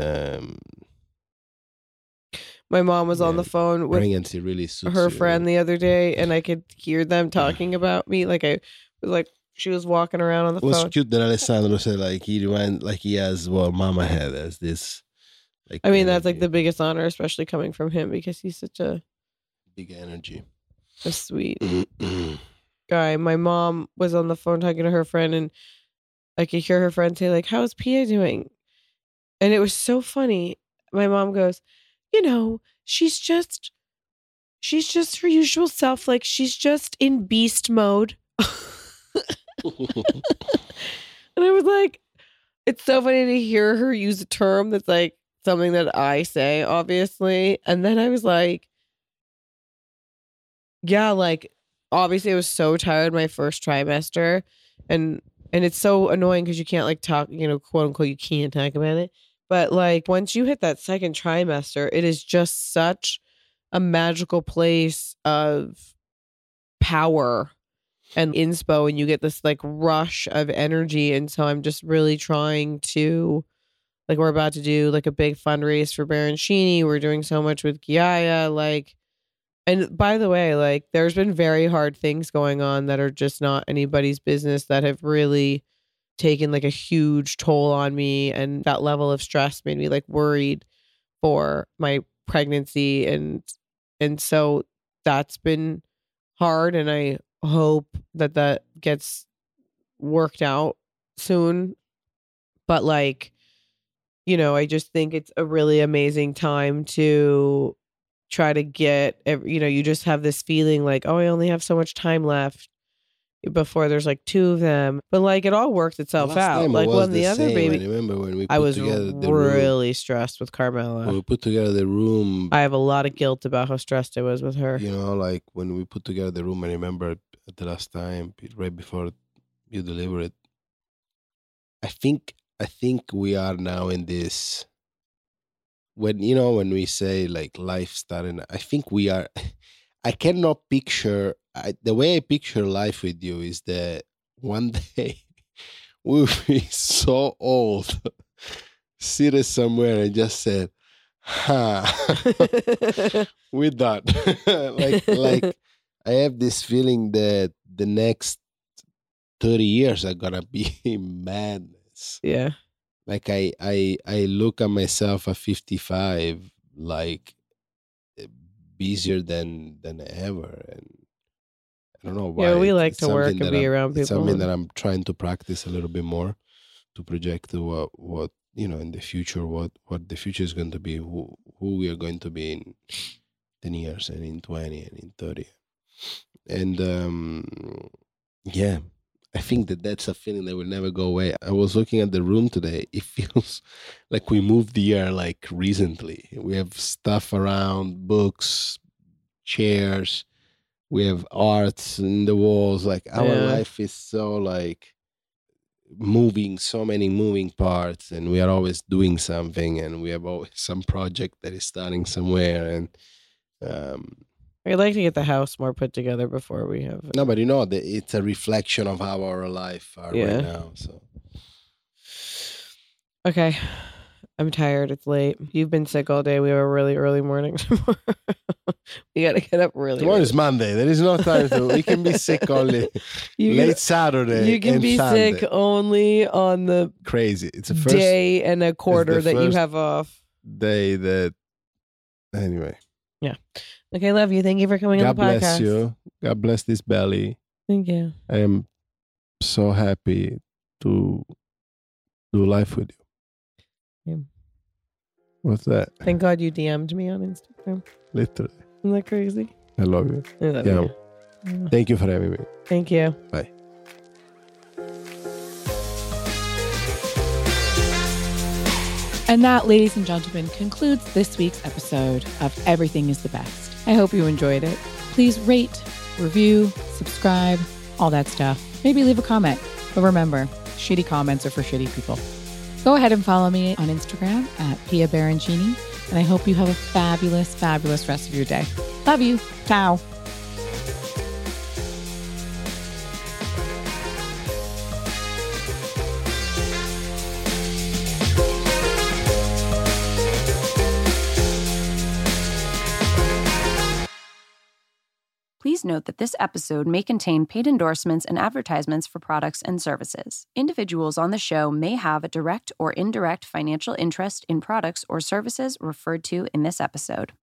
My mom was on the phone with pregnancy really suits her you. friend the other day, and I could hear them talking about me. Like I was like, she was walking around on the It was phone. cute that Alessandro said like he has what Mama had as this. Like, I mean, that's like the biggest honor, especially coming from him, because he's such a big energy, a sweet guy. My mom was on the phone talking to her friend, and I could hear her friend say like, "How's Pia doing?" And it was so funny. My mom goes, "You know, she's just her usual self. Like she's just in beast mode." And I was like, it's so funny to hear her use a term that's like something that I say, obviously. And then I was like, yeah, like obviously I was so tired my first trimester, and it's so annoying because you can't like talk, you know, quote unquote, you can't talk about it. But like once you hit that second trimester, it is just such a magical place of power and inspo, and you get this like rush of energy. And so I'm just really trying to, like, we're about to do like a big fundraise for Baroncini. We're doing so much with Giaia, like, and by the way, like there's been very hard things going on that are just not anybody's business that have really taken like a huge toll on me, and that level of stress made me like worried for my pregnancy, and so that's been hard, and I hope that gets worked out soon. But like, you know, I just think it's a really amazing time to try to get, you know, you just have this feeling like, oh, I only have so much time left before there's like two of them, but like it all worked itself out. Like when the other baby, I remember when we I put was together the really room, stressed with Carmela. when we put together the room. I have a lot of guilt about how stressed I was with her. You know, like when we put together the room, I remember at the last time, right before you deliver it, I think we are now in this, when, you know, when we say like life starting, I think we are, I cannot picture, the way I picture life with you is that one day we'll be so old, seated somewhere and just said, we're done. like I have this feeling that the next 30 years are gonna be madness. Yeah. Like I look at myself at 55 like busier than ever, and I don't know why. Yeah, we like It's to work something and that be around people. It's something that I'm trying to practice a little bit more, to project to what you know in the future, what the future is going to be, who we are going to be in 10 years and in 20 and in 30. And yeah, I think that's a feeling that will never go away. I was looking at the room today. It feels like we moved here like recently. We have stuff around, books, chairs. We have arts in the walls. Like our life is so like moving, so many moving parts, and we are always doing something, and we have always some project that is starting somewhere. And I'd like to get the house more put together before we have. No, but you know, it's a reflection of how our life are right now. So, okay, I'm tired. It's late. You've been sick all day. We have a really early morning tomorrow. We got to get up really. Tomorrow early. is Monday. There is no time to. We can be sick only late Saturday. You can and be Sunday. sick only on the Crazy. It's the first day and a quarter that you first have off. day that. Anyway. Yeah. Okay, love you. Thank you for coming on God the podcast. bless you. God bless this belly. Thank you. I am so happy to do life with you. Yeah. What's that? Thank God you DM'd me on Instagram. Literally. Isn't that crazy? I love you. I love Yeah. you. Thank you for having me. Thank you. Bye. And that, ladies and gentlemen, concludes this week's episode of Everything is the Best. I hope you enjoyed it. Please rate, review, subscribe, all that stuff. Maybe leave a comment. But remember, shitty comments are for shitty people. Go ahead and follow me on Instagram at Pia Baroncini. And I hope you have a fabulous, fabulous rest of your day. Love you. Ciao. Please note that this episode may contain paid endorsements and advertisements for products and services. Individuals on the show may have a direct or indirect financial interest in products or services referred to in this episode.